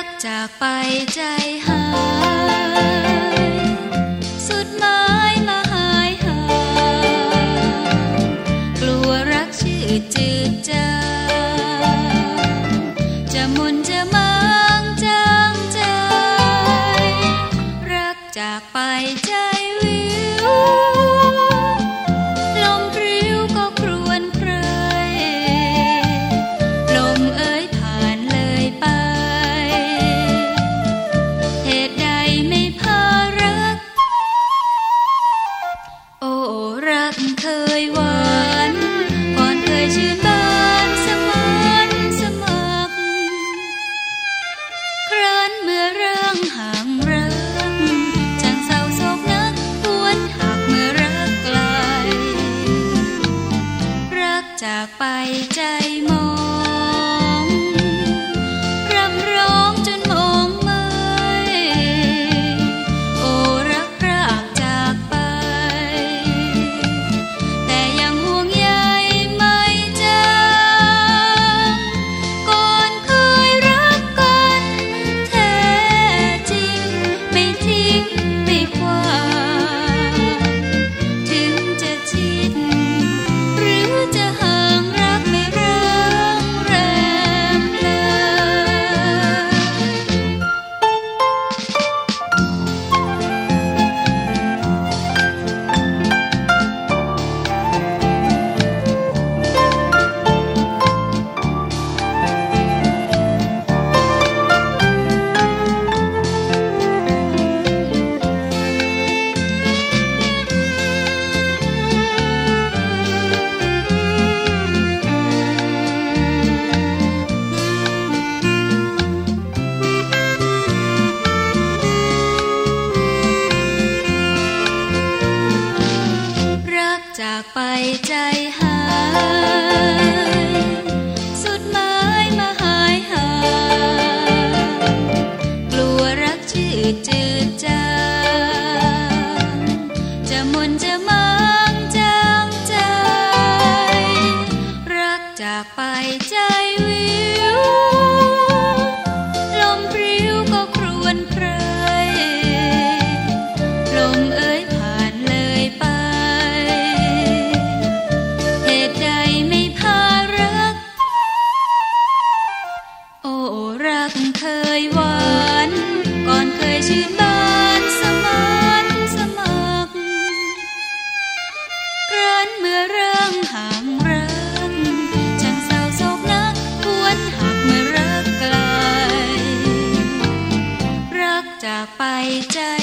จากไปใจหายสุดหมายมาหายห่างกลัวรักชื่อจืดจางจะมุนจะมางจางใจรักจากไปใจวิวลมพริ้วก็ครวญใครลมเอ่ยผ่านเลยไปเหตุใดไม่พารักโอ้รักเคยหวานก่อนเคยชื่นบานสมานสมัครครั้นเมื่อเรื่องห่างรักจังเศร้าโศกนักหวนหักเมื่อรักไกลรักจากไปใจมองรำร้องจนมองไม่โอ้รักพรากจากไปแต่ยังห่วงใยไม่จางก่อนเคยรักกันแท้จริงไม่ทิ้งไม่ขวางถึงจะชิดหรือจะห่างรักไม่ร้างแรมเลยรักจากไปใจหายสุดหมายมาหายห่างกลัวรักชื่อจืดจางจะมุนจะมางจางใจรักจากไปใจวิวลมพริ้วก็ครวญใครลมเอ่ยผ่านเลยไปเหตุใดไม่พารักโอ้รักเคยหวานก่อนเคยชื่นบานสมานสมัครครั้นเมื่อเรื่องห่างรักจังเศร้าโศกนักหวนหักเมื่อรักไกลรักจากไปใจ